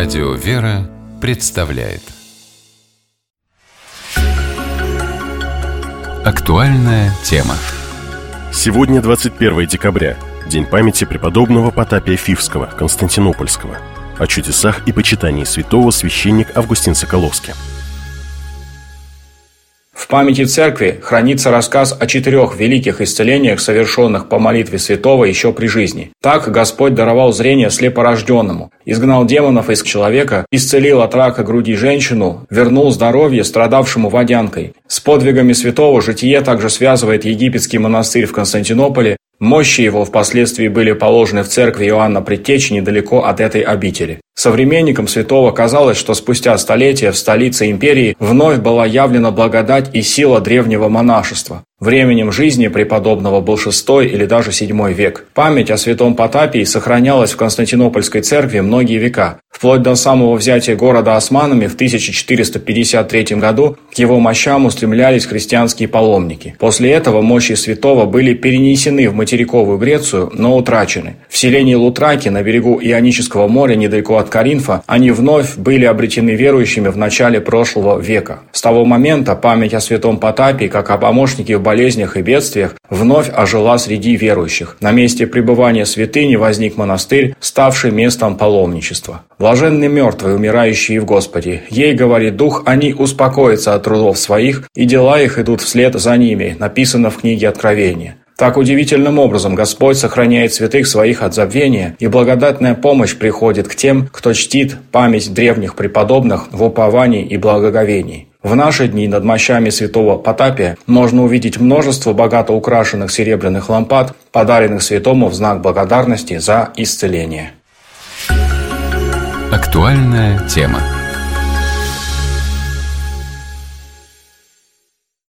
Радио «Вера» представляет актуальная тема. Сегодня 21 декабря, день памяти преподобного Потапия Фивского, Константинопольского. О чудесах и почитании святого священник Августин Соколовский. В памяти церкви хранится рассказ о 4 великих исцелениях, совершенных по молитве святого еще при жизни. Так Господь даровал зрение слепорожденному, изгнал демонов из человека, исцелил от рака груди женщину, вернул здоровье страдавшему водянкой. С подвигами святого житие также связывает египетский монастырь в Константинополе. Мощи его впоследствии были положены в церкви Иоанна Предтечи недалеко от этой обители. Современникам святого казалось, что спустя столетия в столице империи вновь была явлена благодать и сила древнего монашества. Временем жизни преподобного был VI или даже VII век. Память о святом Потапии сохранялась в Константинопольской церкви многие века. Вплоть до самого взятия города османами в 1453 году к его мощам устремлялись христианские паломники. После этого мощи святого были перенесены в материковую Грецию, но утрачены. В селении Лутраки на берегу Ионического моря недалеко от Коринфа они вновь были обретены верующими в начале прошлого века. С того момента память о святом Потапии, как о помощнике в болезнях и бедствиях, вновь ожила среди верующих. На месте пребывания святыни возник монастырь, ставший местом паломничества. Блаженны мертвые, умирающие в Господе. Ей, говорит Дух, они успокоятся от трудов своих, и дела их идут вслед за ними, написано в книге Откровения. Так удивительным образом Господь сохраняет святых своих от забвения, и благодатная помощь приходит к тем, кто чтит память древних преподобных в уповании и благоговении. В наши дни над мощами святого Потапия можно увидеть множество богато украшенных серебряных лампад, подаренных святому в знак благодарности за исцеление. Актуальная тема.